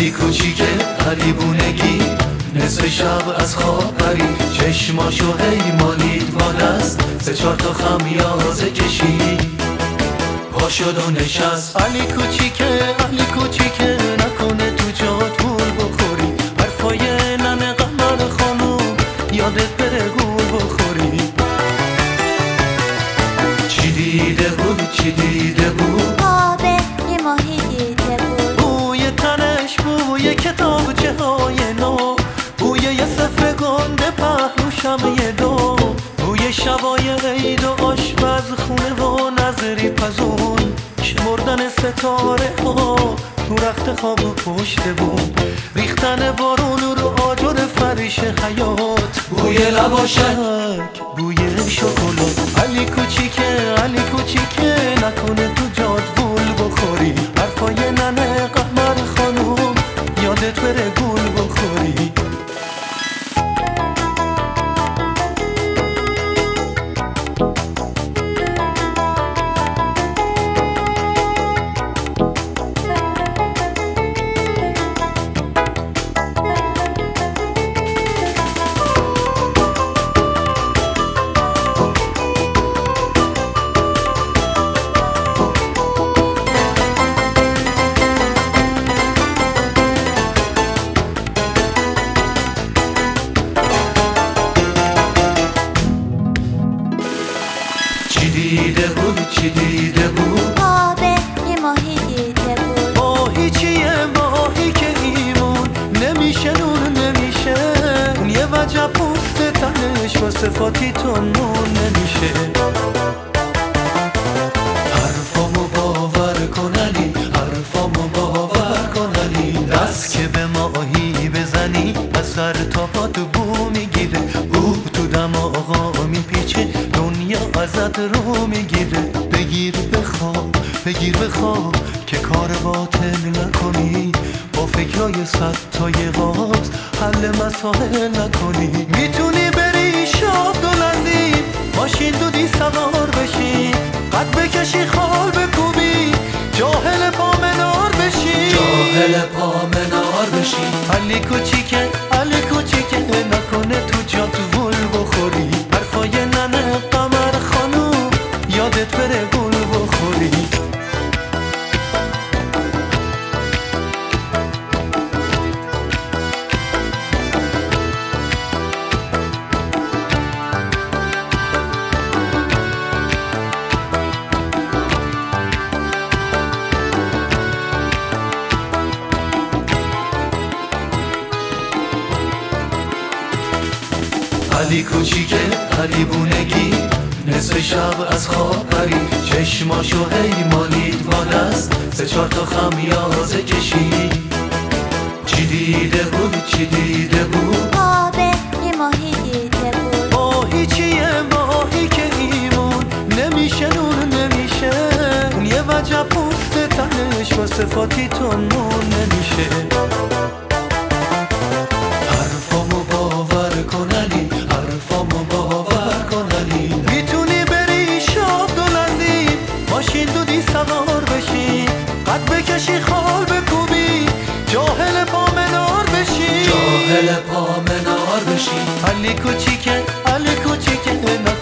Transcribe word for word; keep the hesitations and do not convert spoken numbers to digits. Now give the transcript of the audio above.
علی کوچیک پریبونگی، نصف شب از خواب پرید، چشماشو هی مالید با دست، سه چهار تا خمیازه کشید، پا شد و نشست. علی کوچیک علی کوچیک نکنه تو جات گول بخوری، حرفای ننه قمر خانوم یادت بره گول بخوری. چی دیده بود چی دیده بود، آبه یه ماهی دیده بود، بوی تنش بوی کتابچه های نو، بوی یه صفحه گنده پهلو شمه دو، بوی شبای عید و آشپز خونه و نظری پزون، شمردن ستاره ها تو رخت خواب و پشت بود، ریختن بارون رو آجر فریش حیات، بوی لباشک بوی شکلات. علی کوچیکه علی کوچیکه نکنه تو جات گول بخوری، حرفای ننه قمر خانوم یادت بره گول بخوری. چی دیده بود چی دیده بود، آبه یه ماهی دیده بود، ماهی چیه ماهی که ایمون نمیشه نون نمیشه، اون یه وجب پوست تنش با صفاتی تو نون نمیشه. حرفامو باور کن علی، حرفامو باور کن علی، دست که به ماهی بزنی از سر تا پات بو میگیره، بو تو دماغا میپیچه دنیا ازت رو میگیره. بگیر بخواب بگیر بخواب که کار باطل نکنی، با فکرای صد تای غاز حل مسائل نکنی. میتونی بری شاب دولندی ماشین دودی سوار بشی، قد بکشی خال بکوبی جاهل پا منار بشی، جاهل پا منار بشی. علی کوچیکه علی کوچیکه نکنه تو جات گول بخوری، حرفای ننه قمر خانوم یادت بره گول بخوری. علی کوچیک پریبونگی، نصف شب از خواب پرید، چشماشو هی مالید با دست، سه چهار تا خمیازه کشید. چی دیده بود چی دیده بود، آبه یه ماهی دیده بود، ماهی چیه ماهی که ایمون نمیشه نون نمیشه، اون یه وجب پوست تنش با صفاتی تو نون نمیشه. حرفامو باور کن علی، حرفامو باور کن علی، میتونی بری شاب دولندی ماشین دودی سوار بشی، قد بکشی خال بکوبی جاهل پا منار بشی، جاهل پا منار بشی. علی کوچیکه علی کوچیکه